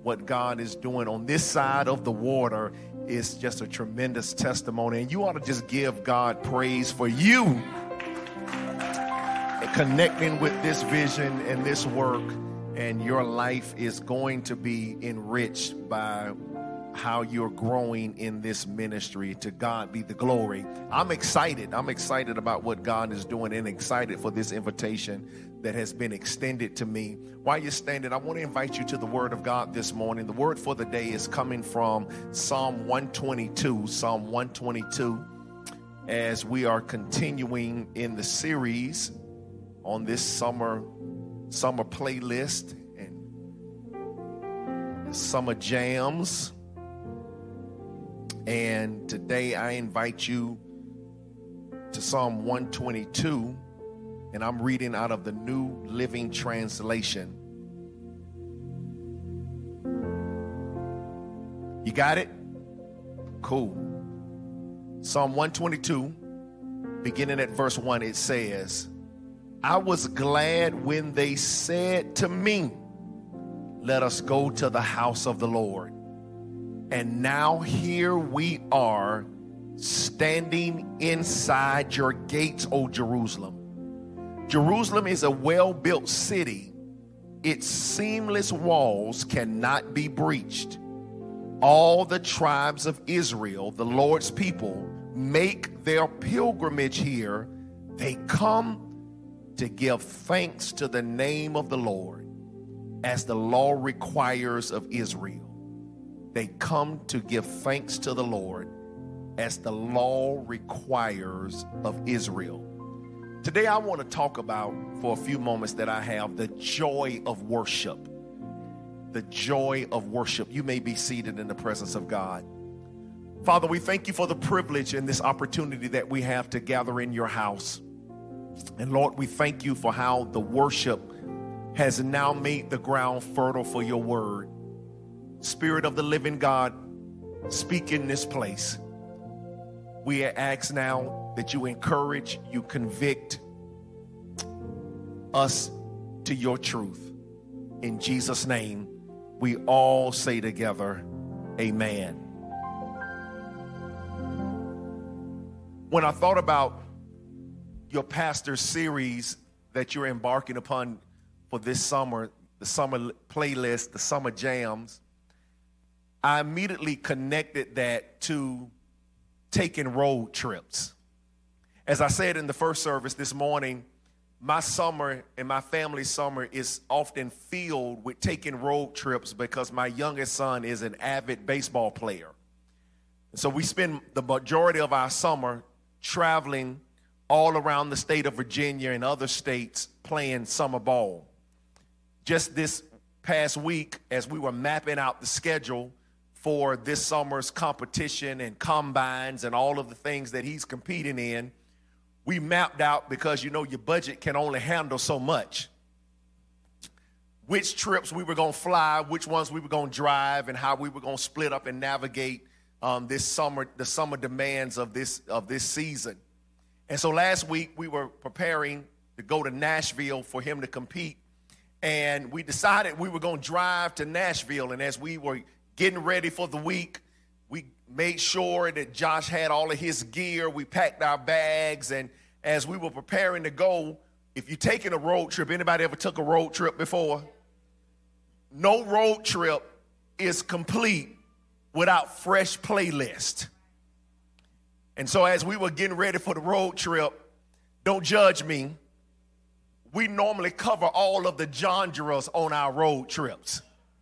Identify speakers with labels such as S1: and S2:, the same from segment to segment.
S1: what God is doing on this side of the water is just a tremendous testimony. And you ought to just give God praise for you connecting with this vision and this work. And your life is going to be enriched by how you're growing in this ministry. To God be the glory. I'm excited. I'm excited about what God is doing and excited for this invitation that has been extended to me. While you're standing, I want to invite you to the Word of God this morning. The word for the day is coming from Psalm 122. Psalm 122, as we are continuing in the series on this summer playlist and summer jams. And today I invite you to Psalm 122, and I'm reading out of the New Living Translation. You got it? Cool. Psalm 122, beginning at verse 1, it says, I was glad when they said to me, let us go to the house of the Lord. And now here we are, standing inside your gates, O Jerusalem. Jerusalem is a well-built city. Its seamless walls cannot be breached. All the tribes of Israel, the Lord's people, make their pilgrimage here. They come to give thanks to the name of the Lord, as the law requires of Israel. They come to give thanks to the Lord, as the law requires of Israel. Today I want to talk about, for a few moments that I have, the joy of worship. The joy of worship. You may be seated in the presence of God. Father, we thank you for the privilege and this opportunity that we have to gather in your house. And Lord, we thank you for how the worship has now made the ground fertile for your word. Spirit of the living God, speak in this place. We ask now that you encourage, you convict us to your truth. In Jesus' name, we all say together, amen. When I thought about your pastor's series that you're embarking upon for this summer, the summer playlist, the summer jams, I immediately connected that to taking road trips. As I said in the first service this morning, my summer and my family's summer is often filled with taking road trips because my youngest son is an avid baseball player. So we spend the majority of our summer traveling all around the state of Virginia and other states playing summer ball. Just this past week, as we were mapping out the schedule for this summer's competition and combines and all of the things that he's competing in, we mapped out, because you know your budget can only handle so much, which trips we were going to fly, which ones we were going to drive, and how we were going to split up and navigate this summer, the summer demands of this season. And so last week we were preparing to go to Nashville for him to compete, and we decided we were going to drive to Nashville. And as we were getting ready for the week, we made sure that Josh had all of his gear. We packed our bags, and as we were preparing to go, if you're taking a road trip, anybody ever took a road trip before? No road trip is complete without fresh playlist. And so as we were getting ready for the road trip, don't judge me, we normally cover all of the genres on our road trips.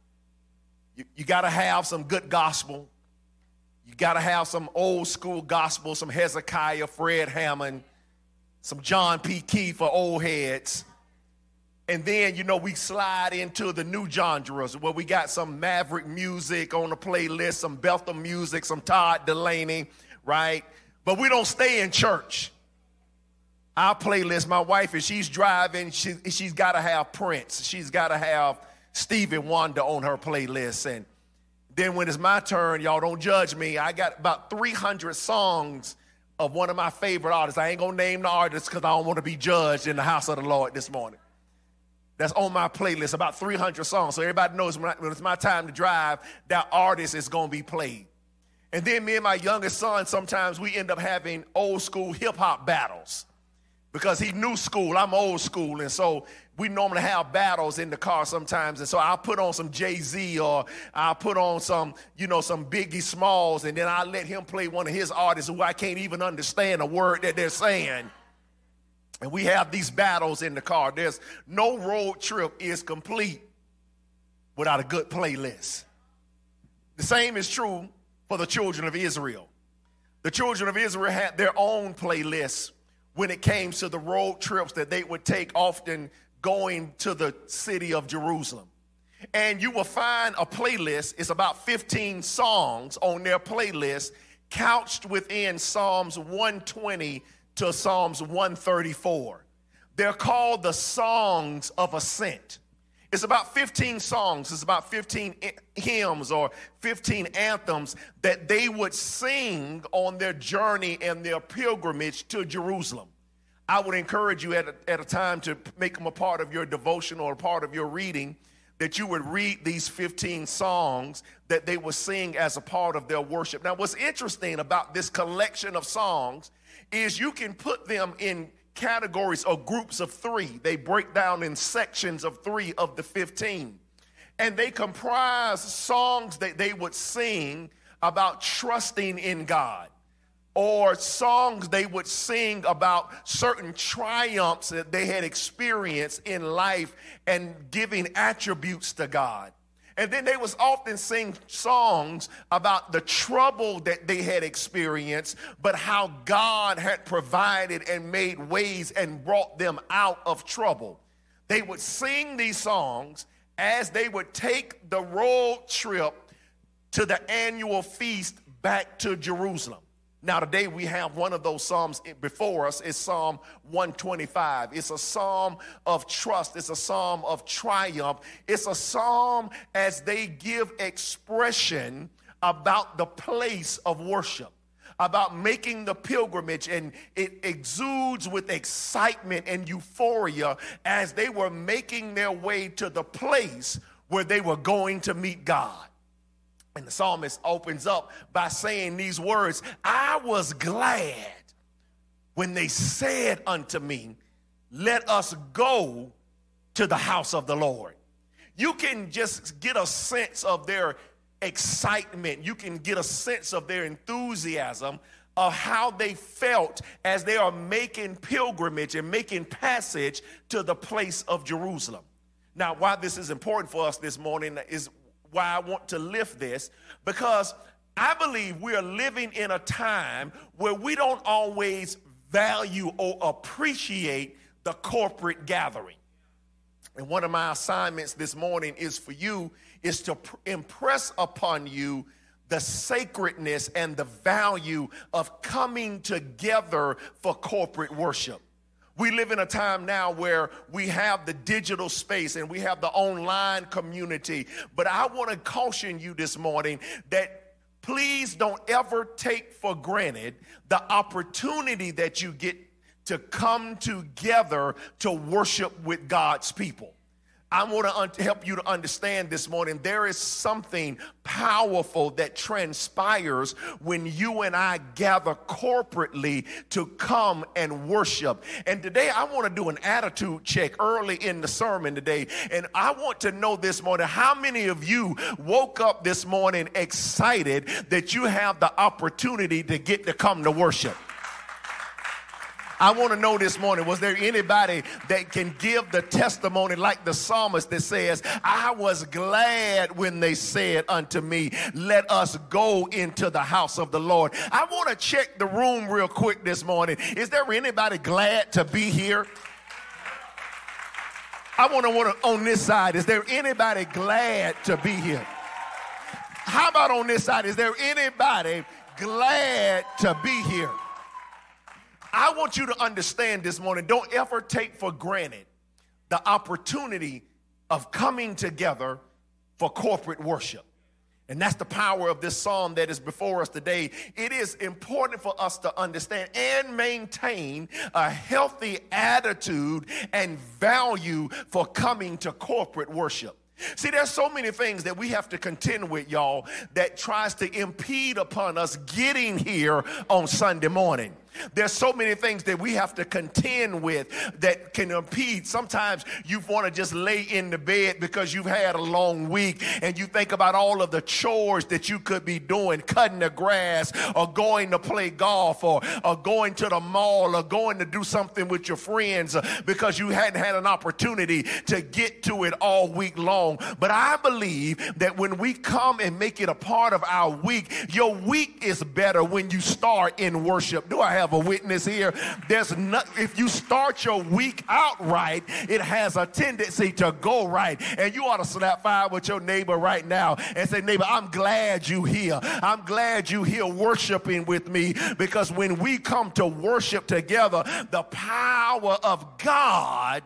S1: You got to have some good gospel. You got to have some old school gospel, some Hezekiah, Fred Hammond, some John P. Key for old heads. And then, you know, we slide into the new genres where we got some Maverick music on the playlist, some Bethel music, some Todd Delaney, right? But we don't stay in church. Our playlist, my wife, if she's driving, she's got to have Prince. She's got to have Stevie Wonder on her playlist. And then when it's my turn, y'all don't judge me, I got about 300 songs of one of my favorite artists. I ain't going to name the artist because I don't want to be judged in the house of the Lord this morning. that's on my playlist, about 300 songs. So everybody knows when it's my time to drive, that artist is going to be played. And then me and my youngest son, sometimes we end up having old school hip hop battles because he new school, I'm old school. And so we normally have battles in the car sometimes. And so I'll put on some Jay-Z or I'll put on some Biggie Smalls, and then I'll let him play one of his artists who I can't even understand a word that they're saying. And we have these battles in the car. There's no road trip is complete without a good playlist. The same is true for the children of Israel. The children of Israel had their own playlists when it came to the road trips that they would take, often going to the city of Jerusalem. And you will find a playlist. It's about 15 songs on their playlist, couched within Psalms 120 to Psalms 134. They're called the Songs of Ascent. It's about 15 songs. It's about 15 hymns or 15 anthems that they would sing on their journey and their pilgrimage to Jerusalem. I would encourage you at a time to make them a part of your devotion or a part of your reading, that you would read these 15 songs that they would sing as a part of their worship. Now, what's interesting about this collection of songs is you can put them in categories or groups of 3. They break down in sections of 3 of the 15. And they comprise songs that they would sing about trusting in God, or songs they would sing about certain triumphs that they had experienced in life and giving attributes to God. And then they was often sing songs about the trouble that they had experienced, but how God had provided and made ways and brought them out of trouble. They would sing these songs as they would take the road trip to the annual feast back to Jerusalem. Now, today we have one of those psalms before us. It's Psalm 125. It's a psalm of trust. It's a psalm of triumph. It's a psalm as they give expression about the place of worship, about making the pilgrimage, and it exudes with excitement and euphoria as they were making their way to the place where they were going to meet God. And the psalmist opens up by saying these words, "I was glad when they said unto me, let us go to the house of the Lord." You can just get a sense of their excitement. You can get a sense of their enthusiasm of how they felt as they are making pilgrimage and making passage to the place of Jerusalem. Now, why this is important for us this morning is why I want to lift this, because I believe we are living in a time where we don't always value or appreciate the corporate gathering. And one of my assignments this morning is for you is to impress upon you the sacredness and the value of coming together for corporate worship. We live in a time now where we have the digital space and we have the online community. But I want to caution you this morning that please don't ever take for granted the opportunity that you get to come together to worship with God's people. I want to help you to understand this morning, there is something powerful that transpires when you and I gather corporately to come and worship. And today I want to do an attitude check early in the sermon today. And I want to know this morning, how many of you woke up this morning excited that you have the opportunity to get to come to worship? I want to know this morning, was there anybody that can give the testimony like the psalmist that says, I was glad when they said unto me, let us go into the house of the Lord? I want to check the room real quick this morning. Is there anybody glad to be here? I want to on this side, is there anybody glad to be here? How about on this side? Is there anybody glad to be here? I want you to understand this morning, don't ever take for granted the opportunity of coming together for corporate worship. And that's the power of this psalm that is before us today. It is important for us to understand and maintain a healthy attitude and value for coming to corporate worship. See, there's so many things that we have to contend with, y'all, that tries to impede upon us getting here on Sunday morning. There's so many things that we have to contend with that can impede. Sometimes you want to just lay in the bed because you've had a long week and you think about all of the chores that you could be doing, cutting the grass or going to play golf or going to the mall or going to do something with your friends because you hadn't had an opportunity to get to it all week long. But I believe that when we come and make it a part of our week, your week is better when you start in worship. Do I have a witness here? If you start your week out right, it has a tendency to go right. And you ought to slap five with your neighbor right now and say, neighbor, I'm glad you here. I'm glad you here worshiping with me, because when we come to worship together, the power of God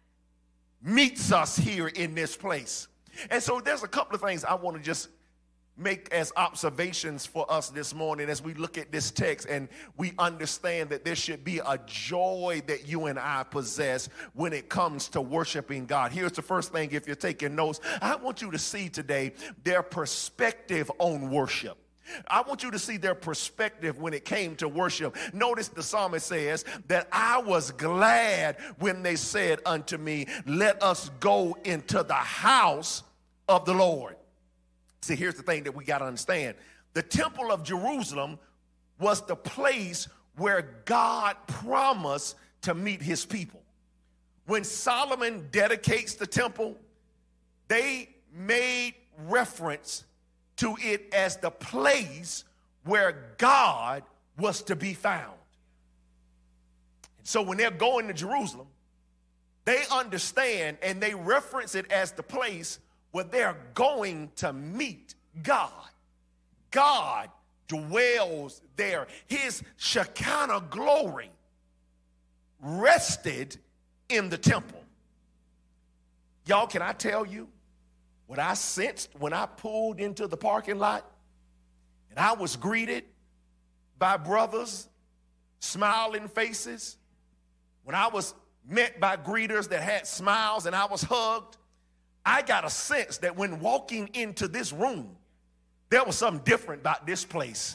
S1: meets us here in this place. And so there's a couple of things I want to just make as observations for us this morning as we look at this text and we understand that there should be a joy that you and I possess when it comes to worshiping God. Here's the first thing, if you're taking notes, I want you to see today their perspective on worship. I want you to see their perspective when it came to worship. Notice the psalmist says that I was glad when they said unto me, let us go into the house of the Lord. See, here's the thing that we got to understand. The temple of Jerusalem was the place where God promised to meet his people. When Solomon dedicates the temple, they made reference to it as the place where God was to be found. And so when they're going to Jerusalem, they understand and they reference it as the place where they're going to meet God. God dwells there. His Shekinah glory rested in the temple. Y'all, can I tell you what I sensed when I pulled into the parking lot and I was greeted by brothers, smiling faces, when I was met by greeters that had smiles and I was hugged, I got a sense that when walking into this room, there was something different about this place.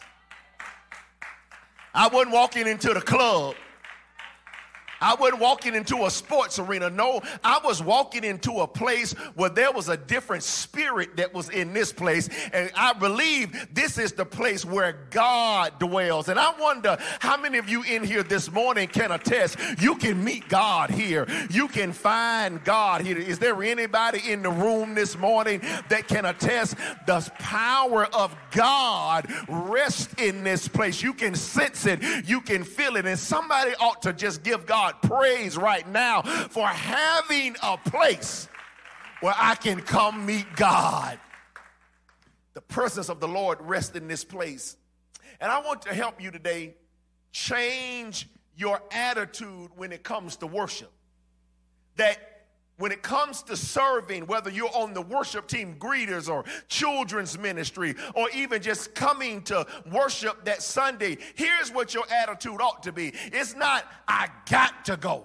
S1: I wasn't walking into the club. I wasn't walking into a sports arena. No, I was walking into a place where there was a different spirit that was in this place. And I believe this is the place where God dwells. And I wonder how many of you in here this morning can attest you can meet God here. You can find God here. Is there anybody in the room this morning that can attest the power of God rests in this place? You can sense it. You can feel it. And somebody ought to just give God praise right now for having a place where I can come meet God. The presence of the Lord rests in this place. And I want to help you today change your attitude when it comes to worship. That when it comes to serving, whether you're on the worship team, greeters, or children's ministry, or even just coming to worship that Sunday, here's what your attitude ought to be. It's not, I got to go.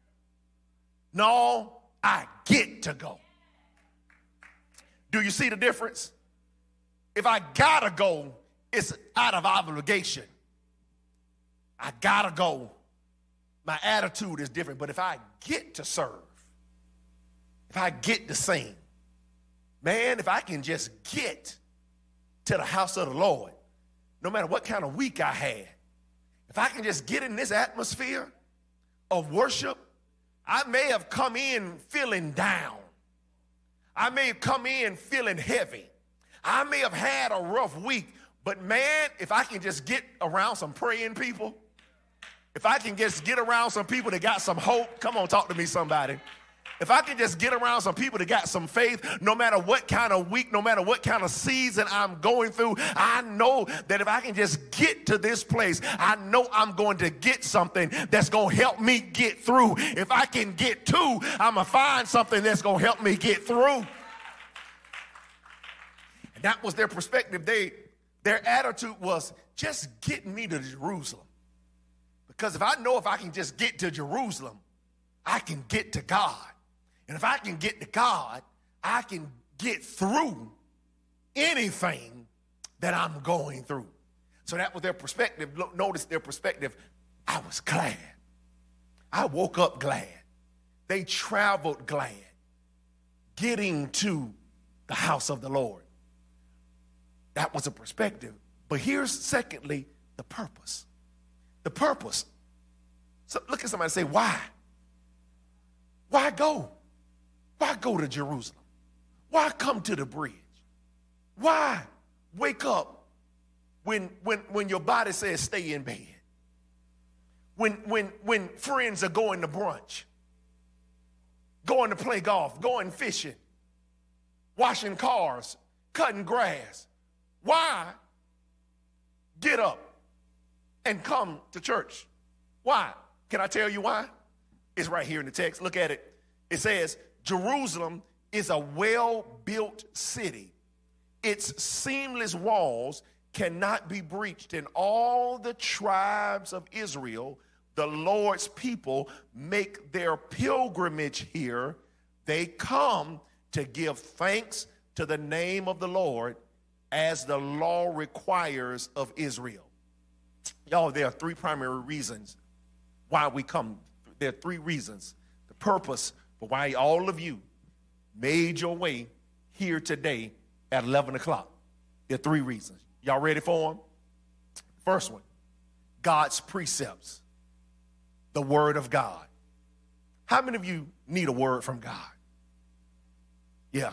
S1: No, I get to go. Do you see the difference? If I gotta go, it's out of obligation. I gotta go. My attitude is different. But if I get to serve, if I get to sing, man, if I can just get to the house of the Lord, no matter what kind of week I had, if I can just get in this atmosphere of worship, I may have come in feeling down. I may have come in feeling heavy. I may have had a rough week, but man, if I can just get around some praying people, if I can just get around some people that got some hope, come on, talk to me, somebody. If I can just get around some people that got some faith, no matter what kind of week, no matter what kind of season I'm going through, I know that if I can just get to this place, I know I'm going to get something that's going to help me get through. If I can get to, I'm going to find something that's going to help me get through. And that was their perspective. Their attitude was, just get me to Jerusalem. Because if I know if I can just get to Jerusalem, I can get to God. And if I can get to God, I can get through anything that I'm going through. So that was their perspective. Notice their perspective. I was glad. I woke up glad. They traveled glad, getting to the house of the Lord. That was a perspective. But here's, secondly, the purpose. The purpose. So look at somebody and say, why? Why go? Why go to Jerusalem? Why come to the bridge? Why wake up when your body says stay in bed? When friends are going to brunch, going to play golf, going fishing, washing cars, cutting grass. Why get up and come to church? Why? Can I tell you why? It's right here in the text. Look at it. It says, Jerusalem is a well-built city. Its seamless walls cannot be breached. And all the tribes of Israel, the Lord's people, make their pilgrimage here. They come to give thanks to the name of the Lord as the law requires of Israel. Y'all, there are three primary reasons why we come. There are three reasons. The purpose for why all of you made your way here today at 11 o'clock. There are three reasons. Y'all ready for them? First one, God's precepts, the word of God. How many of you need a word from God? Yeah.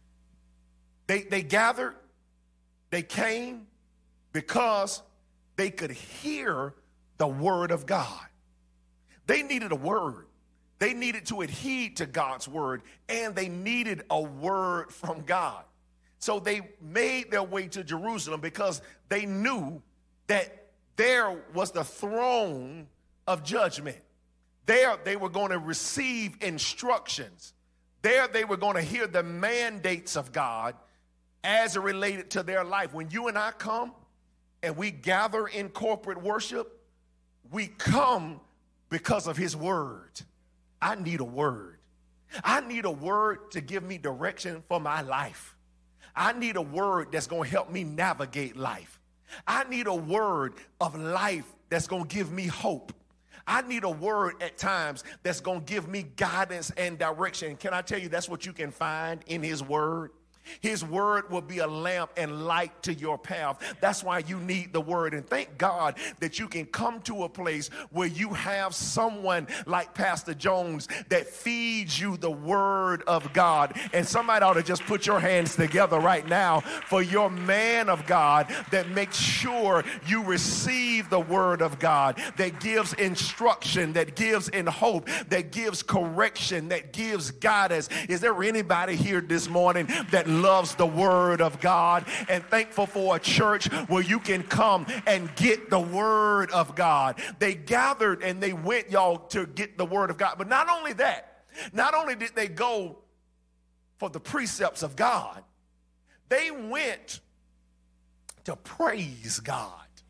S1: They gathered, they came because they could hear the word of God. They needed a word. They needed to adhere to God's word, and they needed a word from God. So they made their way to Jerusalem because they knew that there was the throne of judgment. There they were going to receive instructions. There they were going to hear the mandates of God as it related to their life. When you and I come and we gather in corporate worship, we come because of his word. I need a word. I need a word to give me direction for my life. I need a word that's going to help me navigate life. I need a word of life that's going to give me hope. I need a word at times that's going to give me guidance and direction. Can I tell you that's what you can find in his word? His word will be a lamp and light to your path. That's why you need the word. And thank God that you can come to a place where you have someone like Pastor Jones that feeds you the word of God. And somebody ought to just put your hands together right now for your man of God that makes sure you receive the word of God, that gives instruction, that gives in hope, that gives correction, that gives guidance. Is there anybody here this morning that loves the word of God and thankful for a church where you can come and get the word of God? They gathered and they went, y'all, to get the word of God. But not only that, not only did they go for the precepts of God, they went to praise God.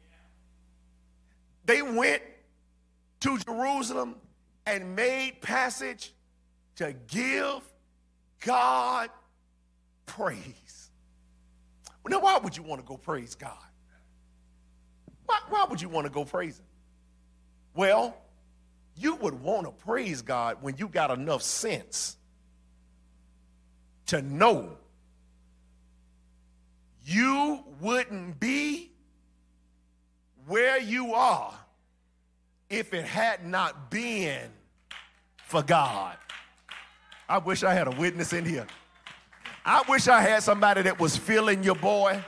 S1: They went to Jerusalem and made passage to give God praise. Now, why would you want to go praise God? Why would you want to go praise him? Well, you would want to praise God when you got enough sense to know you wouldn't be where you are if it had not been for God. I wish I had a witness in here. I wish I had somebody that was feeling your boy,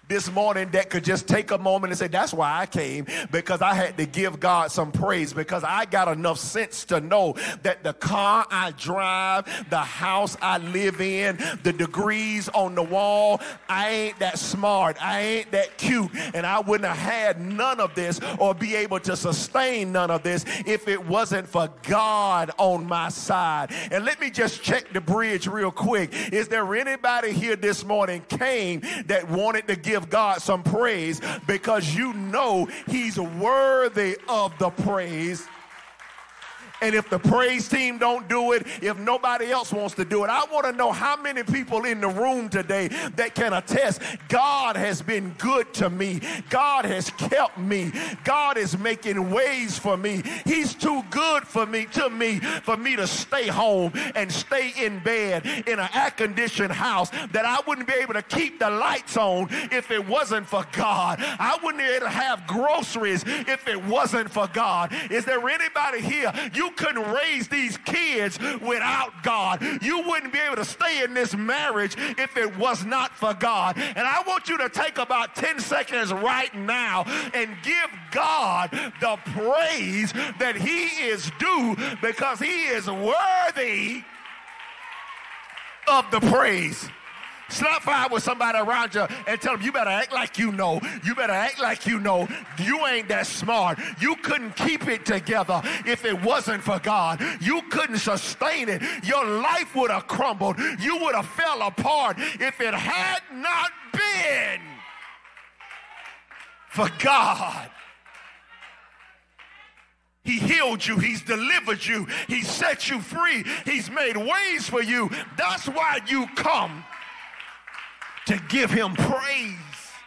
S1: this morning that could just take a moment and say, that's why I came, because I had to give God some praise, because I got enough sense to know that the car I drive, the house I live in, the degrees on the wall, I ain't that smart, I ain't that cute, and I wouldn't have had none of this or be able to sustain none of this if it wasn't for God on my side. And let me just check the bridge real quick. Is there anybody here this morning came that wanted to give God some praise because you know he's worthy of the praise? And if the praise team don't do it, if nobody else wants to do it, I want to know how many people in the room today that can attest, God has been good to me. God has kept me. God is making ways for me. He's too good for me to stay home and stay in bed in an air-conditioned house, that I wouldn't be able to keep the lights on if it wasn't for God. I wouldn't be able to have groceries if it wasn't for God. Is there anybody here? You couldn't raise these kids without God. You wouldn't be able to stay in this marriage if it was not for God. And I want you to take about 10 seconds right now and give God the praise that he is due, because he is worthy of the praise. Slap fire with somebody around you and tell them, you better act like you know. You better act like you know. You ain't that smart. You couldn't keep it together if it wasn't for God. You couldn't sustain it. Your life would have crumbled. You would have fell apart if it had not been for God. He healed you. He's delivered you. He set you free. He's made ways for you. That's why you come to give him praise.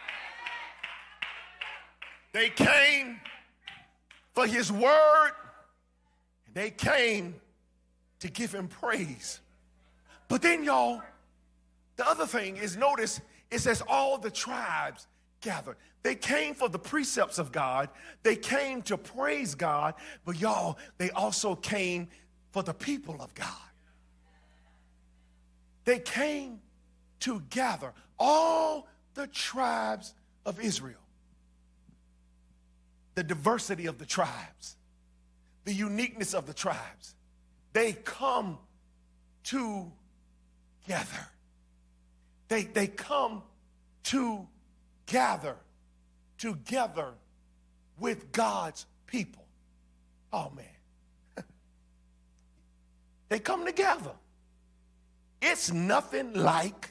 S1: They came for his word, and they came to give him praise. But then, y'all, the other thing is, notice it says all the tribes gathered. They came for the precepts of God. They came to praise God. But y'all, they also came for the people of God. They came to gather all the tribes of Israel. The diversity of the tribes, the uniqueness of the tribes. They come together. They come to gather together with God's people. Oh, man. They come together. It's nothing like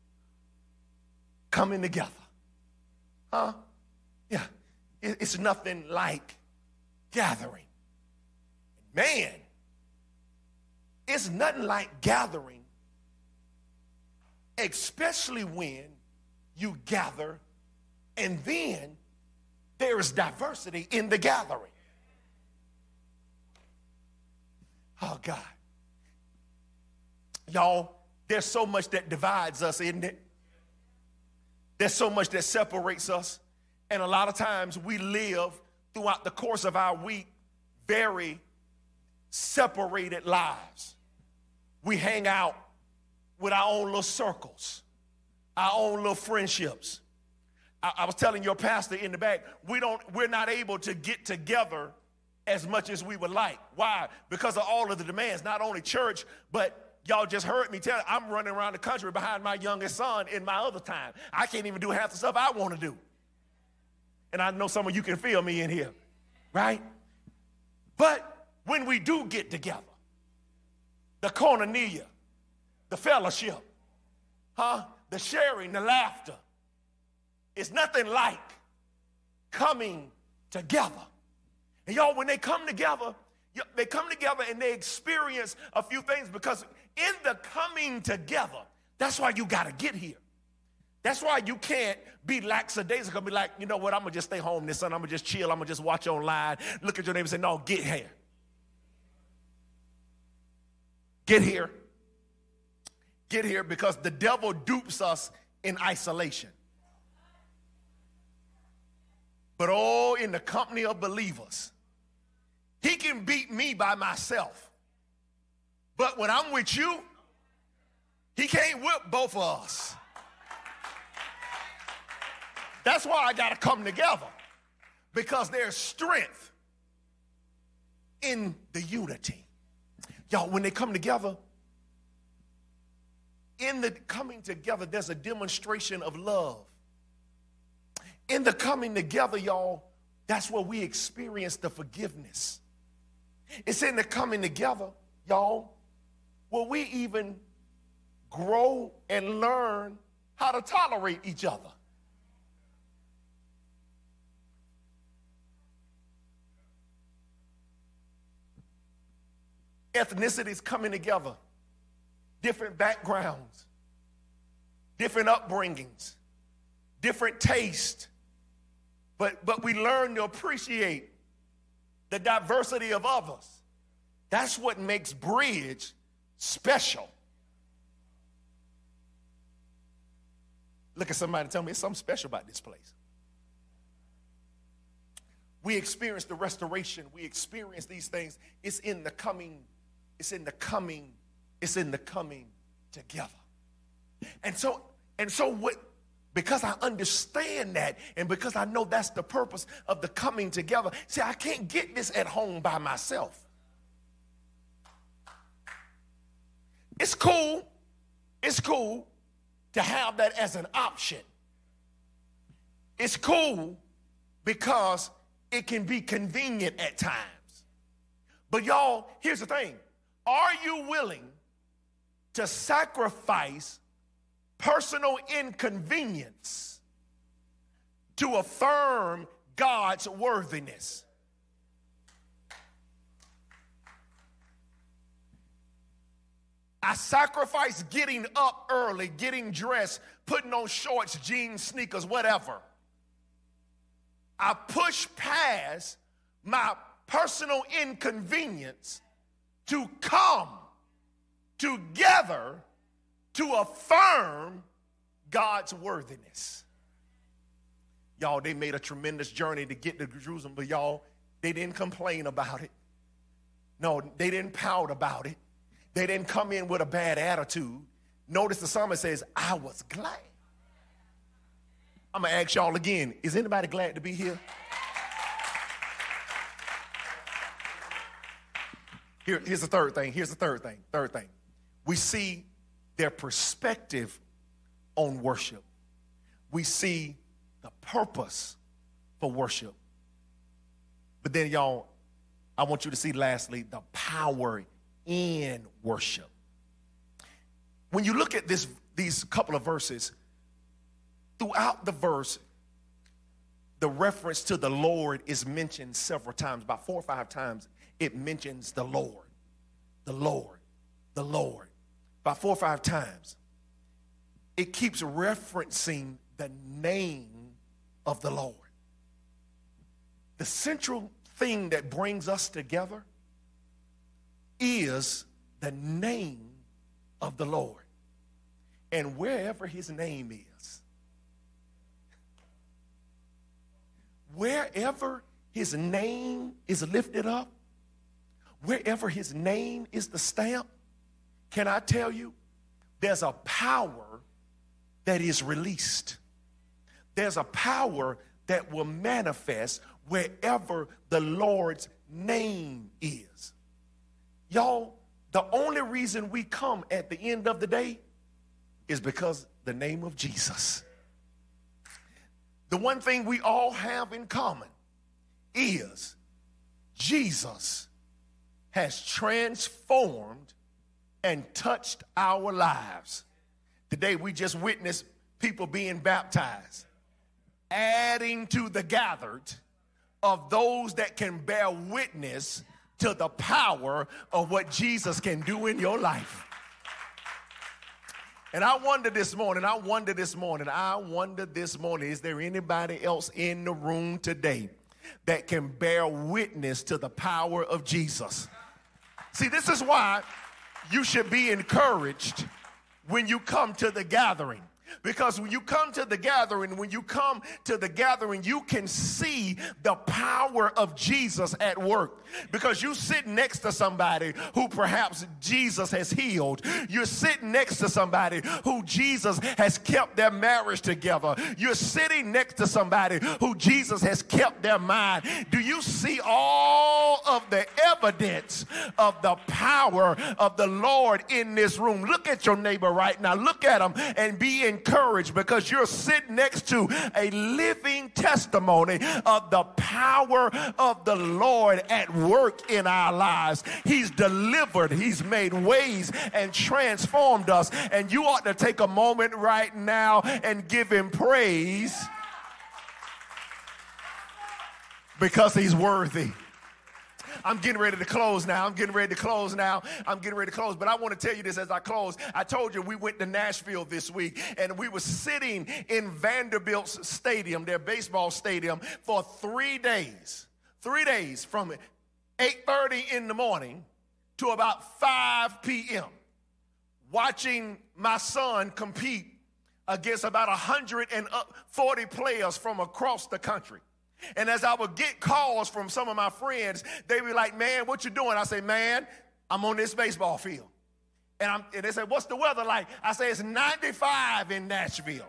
S1: coming together. Huh? Yeah. It's nothing like gathering. Man, it's nothing like gathering, especially when you gather and then there is diversity in the gathering. Oh, God. Y'all, there's so much that divides us, isn't it? There's so much that separates us. And a lot of times we live throughout the course of our week very separated lives. We hang out with our own little circles, our own little friendships. I was telling your pastor in the back, we're not able to get together as much as we would like. Why? Because of all of the demands, not only church, but y'all just heard me tell you, I'm running around the country behind my youngest son in my other time. I can't even do half the stuff I want to do. And I know some of you can feel me in here, right? But when we do get together, the koinonia, the fellowship, the sharing, the laughter, it's nothing like coming together. And y'all, when they come together and they experience a few things, because in the coming together, that's why you got to get here. That's why you can't be lackadaisical, be like, you know what, I'm going to just stay home this Sunday. I'm going to just chill. I'm going to just watch online. Look at your neighbor and say, no, get here. Get here. Get here, because the devil dupes us in isolation. But oh, in the company of believers, he can beat me by myself. But when I'm with you, he can't whip both of us. That's why I got to come together, because there's strength in the unity. Y'all, when they come together, in the coming together, there's a demonstration of love. In the coming together, y'all, that's where we experience the forgiveness. It's in the coming together, y'all, where we even grow and learn how to tolerate each other. Ethnicities coming together, different backgrounds, different upbringings, different tastes, but we learn to appreciate the diversity of others. That's what makes Bridge special. Look at somebody and tell me there's something special about this place. We experience the restoration. We experience these things. It's in the coming together. And so what, because I understand that, and because I know that's the purpose of the coming together. See, I can't get this at home by myself. It's cool to have that as an option. It's cool because it can be convenient at times. But y'all, here's the thing. Are you willing to sacrifice personal inconvenience to affirm God's worthiness? I sacrifice getting up early, getting dressed, putting on shorts, jeans, sneakers, whatever. I push past my personal inconvenience to come together to affirm God's worthiness. Y'all, they made a tremendous journey to get to Jerusalem, but y'all, they didn't complain about it. No, they didn't pout about it. They didn't come in with a bad attitude. Notice the psalmist says, I was glad. I'm going to ask y'all again, is anybody glad to be here? Here's the third thing. Third thing. We see their perspective on worship. We see the purpose for worship. But then, y'all, I want you to see lastly the power in worship. When you look at these couple of verses, throughout the verse, the reference to the Lord is mentioned several times. About 4 or 5 times it mentions the Lord, the Lord, the Lord. About 4 or 5 times it keeps referencing the name of the Lord. The central thing that brings us together is the name of the Lord. And wherever his name is, wherever his name is lifted up, wherever his name is the stamp, can I tell you, there's a power that is released. There's a power that will manifest wherever the Lord's name is. Y'all, the only reason we come at the end of the day is because the name of Jesus. The one thing we all have in common is Jesus has transformed and touched our lives. Today we just witnessed people being baptized, adding to the gathered of those that can bear witness to the power of what Jesus can do in your life. And I wonder this morning, is there anybody else in the room today that can bear witness to the power of Jesus? See, this is why you should be encouraged when you come to the gathering, Because when you come to the gathering, you can see the power of Jesus at work. Because you sit next to somebody who perhaps Jesus has healed. You're sitting next to somebody who Jesus has kept their marriage together. You're sitting next to somebody who Jesus has kept their mind. Do you see all of the evidence of the power of the Lord in this room? Look at your neighbor right now. Look at him and be encouraged, because you're sitting next to a living testimony of the power of the Lord at work in our lives. He's delivered, he's made ways and transformed us, and you ought to take a moment right now and give him praise, because he's worthy. I'm getting ready to close now. But I want to tell you this as I close. I told you we went to Nashville this week, and we were sitting in Vanderbilt's stadium, their baseball stadium, for 3 days. 3 days, from 8:30 in the morning to about 5 p.m., watching my son compete against about 140 players from across the country. And as I would get calls from some of my friends, they be like, man, what you doing? I say, man, I'm on this baseball field. And they say, what's the weather like? I say, it's 95 in Nashville.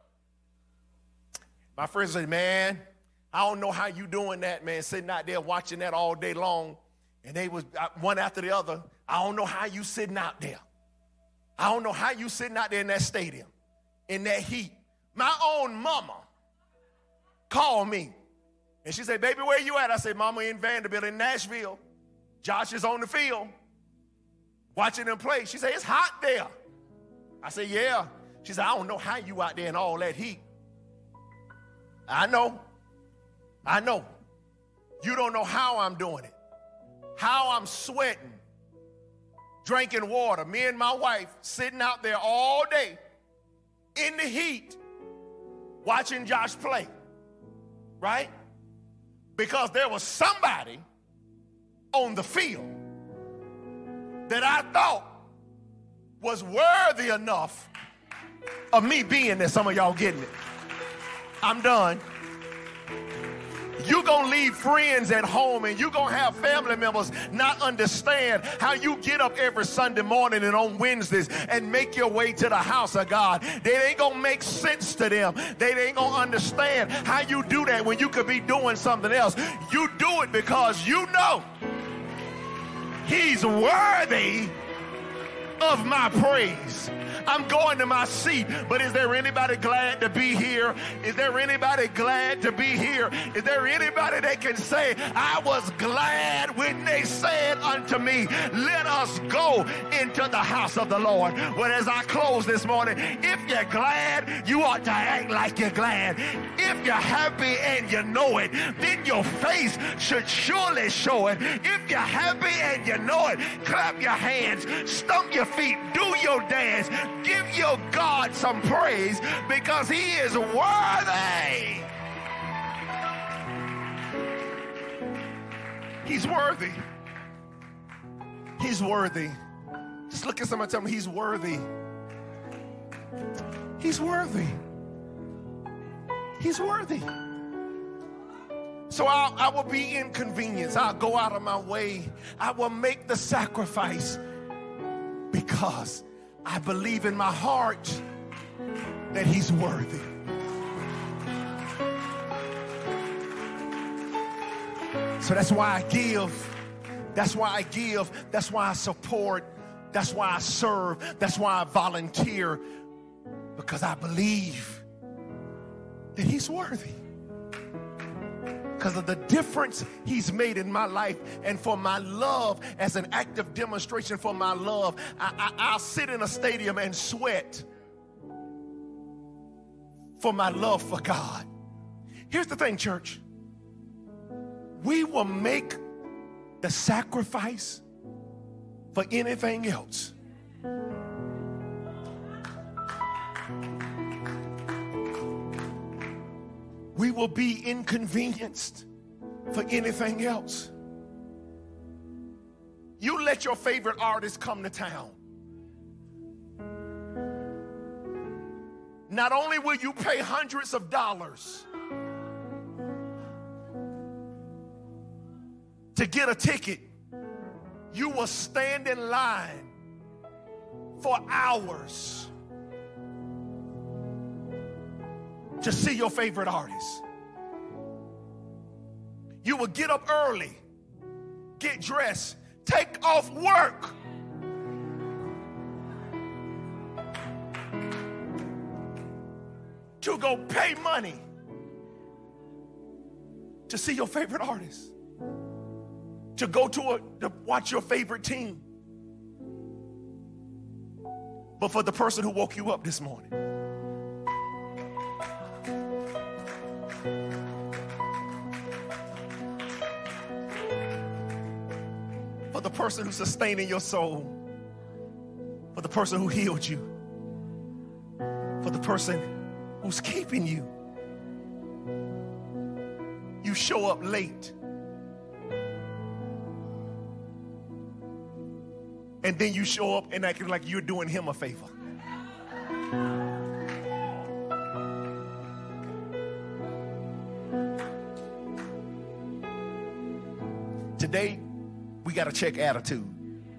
S1: My friends say, man, I don't know how you doing that, man, sitting out there watching that all day long. And they was one after the other. I don't know how you sitting out there. I don't know how you sitting out there in that stadium, in that heat. My own mama called me. And she said, baby, where you at? I said, mama, in Vanderbilt, in Nashville. Josh is on the field watching them play. She said, it's hot there. I said, yeah. She said, I don't know how you out there in all that heat. I know. You don't know how I'm doing it. How I'm sweating, drinking water. Me and my wife sitting out there all day in the heat watching Josh play. Right? Because there was somebody on the field that I thought was worthy enough of me being there. Some of y'all getting it. I'm done. You're going to leave friends at home, and you're going to have family members not understand how you get up every Sunday morning and on Wednesdays and make your way to the house of God. They ain't going to make sense to them. They ain't going to understand how you do that when you could be doing something else. You do it because you know he's worthy of my praise. I'm going to my seat, but is there anybody glad to be here? Is there anybody glad to be here? Is there anybody that can say, I was glad when they said unto me, let us go into the house of the Lord? Well, as I close this morning, if you're glad, you ought to act like you're glad. If you're happy and you know it, then your face should surely show it. If you're happy and you know it, clap your hands, stomp your feet, do your dance. Give your God some praise, because he is worthy. He's worthy. He's worthy. Just look at somebody and tell him he's worthy. He's worthy. He's worthy. So I will be inconvenienced. I'll go out of my way. I will make the sacrifice, because I believe in my heart that he's worthy. So that's why I give. That's why I give. That's why I support. That's why I serve. That's why I volunteer, because I believe that he's worthy. Because of the difference he's made in my life, and for my love, as an act of demonstration for my love, I'll sit in a stadium and sweat for my love for God. Here's the thing, church. We will make the sacrifice for anything else. We will be inconvenienced for anything else. You let your favorite artist come to town. not only will you pay hundreds of dollars to get a ticket, you will stand in line for hours to see your favorite artist. You will get up early, get dressed, take off work to go pay money to see your favorite artist, to go to watch your favorite team. But for the person who woke you up this morning, for the person who's sustaining your soul, for the person who healed you, for the person who's keeping you, you show up late. And then you show up and acting like you're doing him a favor. Today, we got to check attitude.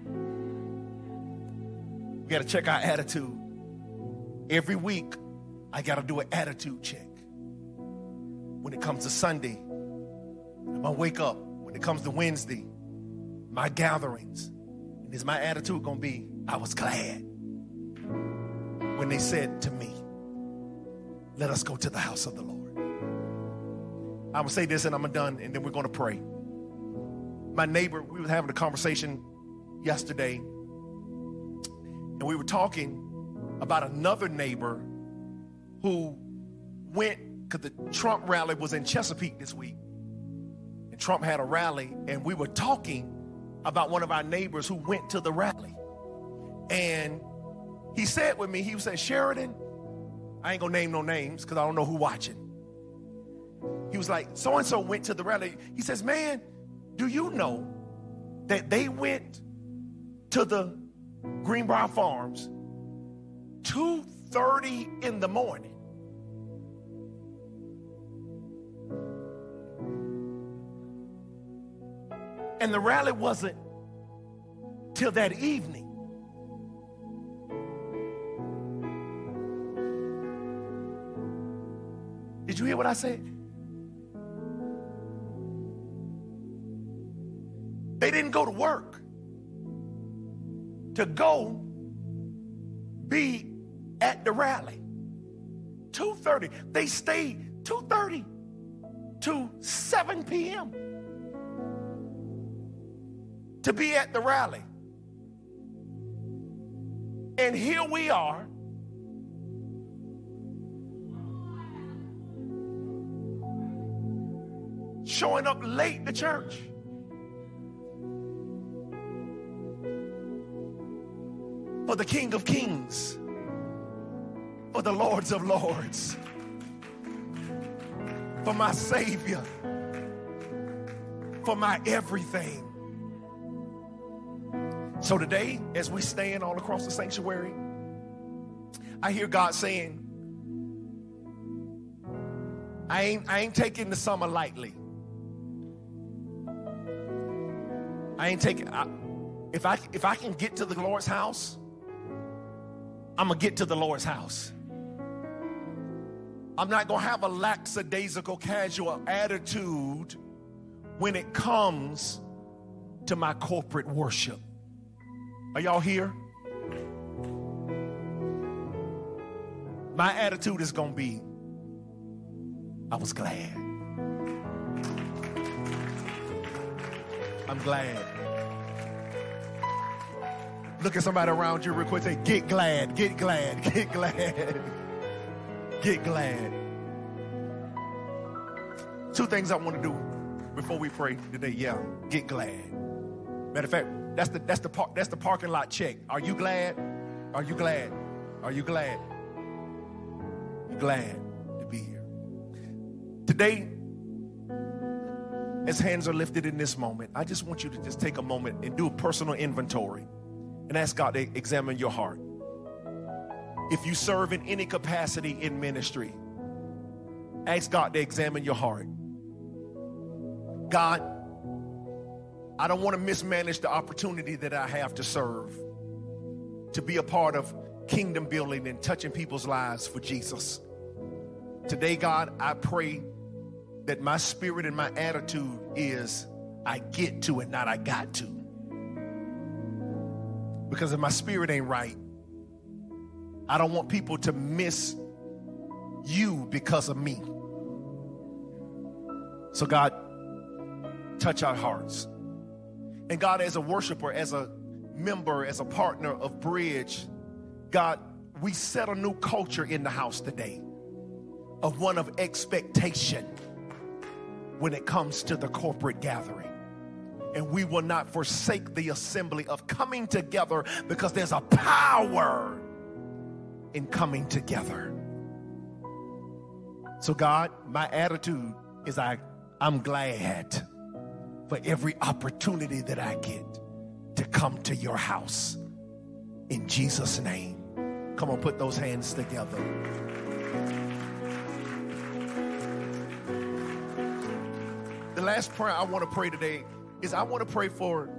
S1: We got to check our attitude. Every week, I got to do an attitude check. When it comes to Sunday, I'm going to wake up. When it comes to Wednesday, my gatherings, and is my attitude going to be, I was glad when they said to me, let us go to the house of the Lord. I'm going to say this and I'm done, and then we're going to pray. My neighbor, we were having a conversation yesterday, and we were talking about another neighbor who went, because the Trump rally was in Chesapeake this week, and Trump had a rally, and we were talking about one of our neighbors who went to the rally. And he said with me, he said, Sheridan, I ain't gonna name no names because I don't know who watching. He was like, so-and-so went to the rally. He says, man, do you know that they went to the Greenbrier Farms 2:30 in the morning? And the rally wasn't till that evening. Did you hear what I said? They didn't go to work to go be at the rally. 2:30. They stayed 2:30 to 7 p.m. to be at the rally. And here we are, showing up late to church. For the King of Kings, for the Lords of Lords, for my Savior, for my everything. So today, as we stand all across the sanctuary, I hear God saying, I ain't taking the summer lightly. I ain't taking, if I can get to the Lord's house, I'm going to get to the Lord's house. I'm not going to have a lackadaisical, casual attitude when it comes to my corporate worship. Are y'all here? My attitude is going to be, I was glad. I'm glad. Look at somebody around you real quick. Say, get glad, get glad, get glad, get glad. Two things I want to do before we pray today. Yeah, get glad. Matter of fact, that's the parking lot check. Are you glad? Are you glad? Are you glad? You're glad to be here. Today, as hands are lifted in this moment, I just want you to just take a moment and do a personal inventory and ask God to examine your heart. If you serve in any capacity in ministry, ask God to examine your heart. God, I don't want to mismanage the opportunity that I have to serve, to be a part of kingdom building and touching people's lives for Jesus. Today, God, I pray that my spirit and my attitude is I get to and not I got to. Because if my spirit ain't right, I don't want people to miss you because of me. So God, touch our hearts. And God, as a worshiper, as a member, as a partner of Bridge, God, we set a new culture in the house today of one of expectation when it comes to the corporate gathering. And we will not forsake the assembly of coming together because there's a power in coming together. So God, my attitude is I'm glad for every opportunity that I get to come to your house. In Jesus' name. Come on, put those hands together. The last prayer I want to pray today is I want to pray for